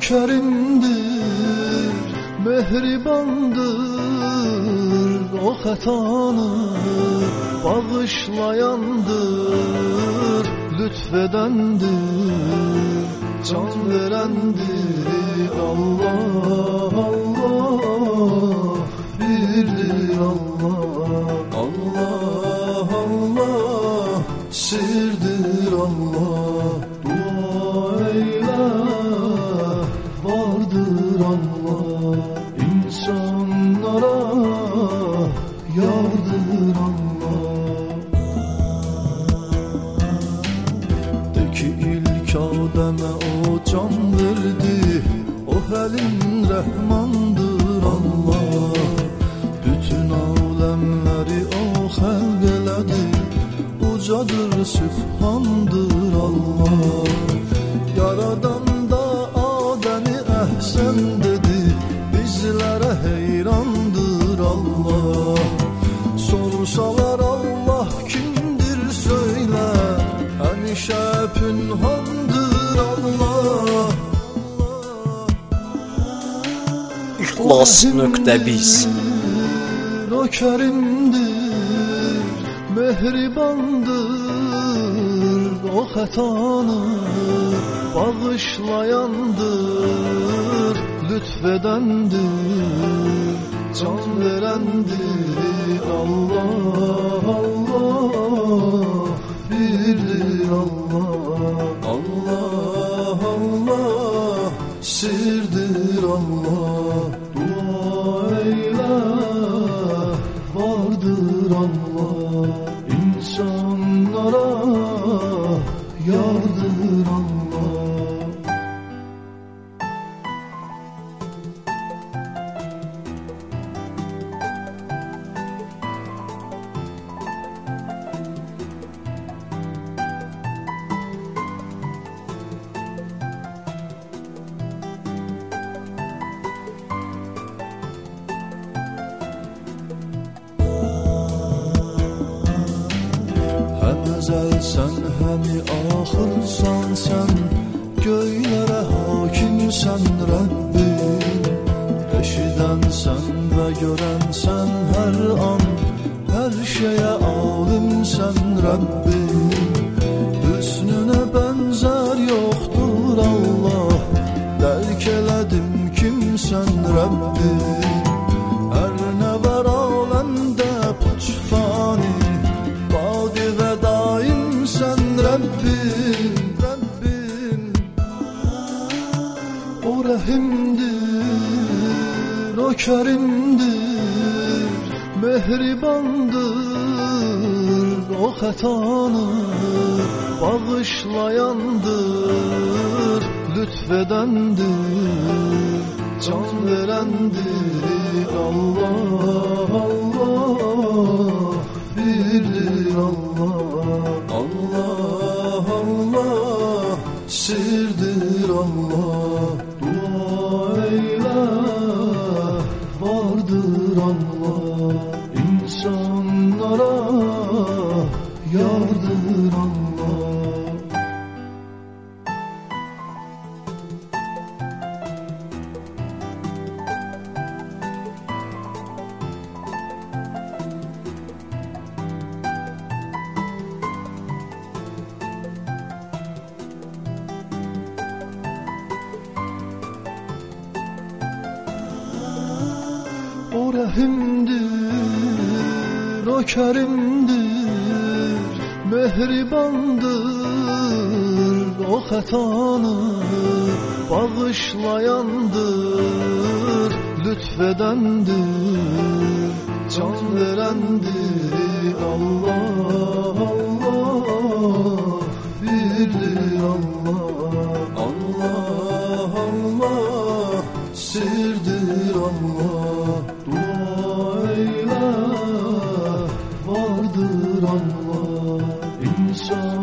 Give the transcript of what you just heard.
kerimdir, mehribandır, o xətanı bağışlayandır, lütfedendir, can verendir. Allah, Allah, birdir Allah, Allah, Allah, sirdir Allah. Dua eyle, vardır Allah, insanlara yardır Allah. De ki ilk Adem'e o can verdi, o Həlim Rəhmandır Allah. Bütün alemleri o xəlq elədi, ucadır Sübhandır Allah. Yaradan da Adem'i əhsən dedi, bizlere heyrandır Allah. Sorsalar Allah kimdir söyle, həmişə pünhandır Allah. İxlas.biz O kerimdir, mehribandır, o xətanı bağışlayandır, lütfedendir, can verendir. Allah, Allah, birdir Allah, Allah, Allah, sirdir Allah. Dua eyle, vardır Allah, insanlara yardır Allah. Həm əzəlsən, həmi axırsan sən, göylərə hakimsən Rəbbim. Eşidənsən və görənsən hər an, hər şeyə alimsən Rəbbim. Hüsnünə bənzər yoxdur Allah, dərk elədim kimsən Rəbbim. Hər nə var aləmdə puçfani, badi və daimsən Rəbbim, Rəbbim. O rəhimdir, o kerimdir, mehribandır, o xətanı bağışlayandır, lütfedendir, can verendir. Allah, Allah, birdir Allah, Allah, Allah, sirdir Allah. Dua eyle, vardır Allah, insanlara yardır Allah. O rəhimdir, o kerimdir, mehribandır, o xətanı bağışlayandır, lütfedendir, can verendir. Allah, Allah, birdir Allah, Allah, Allah, sirdir Allah. Dua eyle, vardır Allah, insan